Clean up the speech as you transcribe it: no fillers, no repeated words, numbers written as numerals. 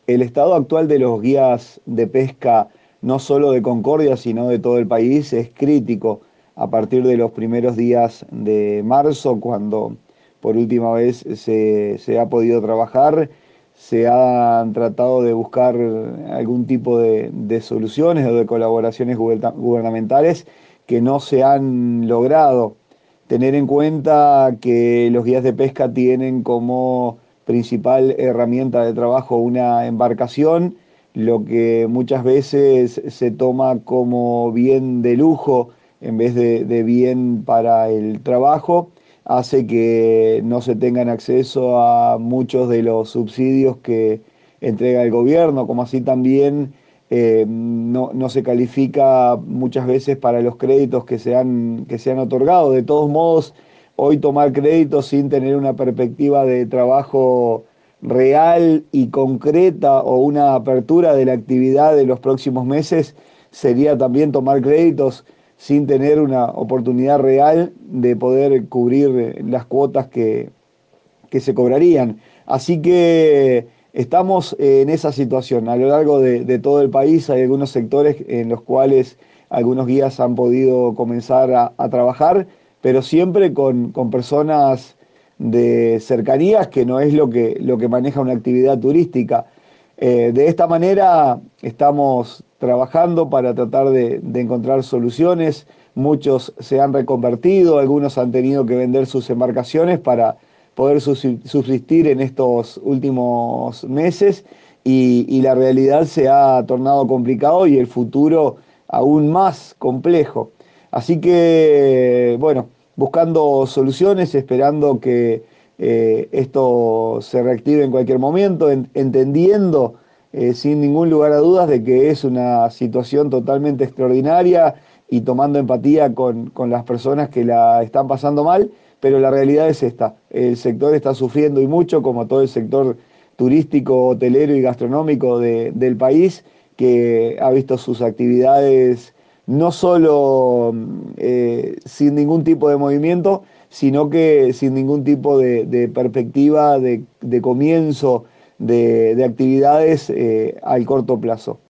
El estado actual de los guías de pesca, no solo de Concordia, sino de todo el país, es crítico a partir de los primeros días de marzo, cuando por última vez se ha podido trabajar. Se han tratado de buscar algún tipo de soluciones o de colaboraciones gubernamentales que no se han logrado. Tener en cuenta que los guías de pesca tienen como principal herramienta de trabajo una embarcación, lo que muchas veces se toma como bien de lujo en vez de bien para el trabajo, hace que no se tengan acceso a muchos de los subsidios que entrega el gobierno, como así también no se califica muchas veces para los créditos que se han otorgado. De todos modos, hoy tomar créditos sin tener una perspectiva de trabajo real y concreta o una apertura de la actividad de los próximos meses sería también tomar créditos sin tener una oportunidad real de poder cubrir las cuotas que se cobrarían. Así que estamos en esa situación. A lo largo de todo el país hay algunos sectores en los cuales algunos guías han podido comenzar a trabajar, pero siempre con personas de cercanías, que no es lo que maneja una actividad turística. De esta manera estamos trabajando para tratar de encontrar soluciones. Muchos se han reconvertido, algunos han tenido que vender sus embarcaciones para poder subsistir en estos últimos meses, y la realidad se ha tornado complicado y el futuro aún más complejo. Así que, bueno, buscando soluciones, esperando que esto se reactive en cualquier momento, entendiendo sin ningún lugar a dudas de que es una situación totalmente extraordinaria y tomando empatía con las personas que la están pasando mal, pero la realidad es esta: el sector está sufriendo y mucho, como todo el sector turístico, hotelero y gastronómico del país, que ha visto sus actividades no solo sin ningún tipo de movimiento, sino que sin ningún tipo de perspectiva de comienzo de actividades al corto plazo.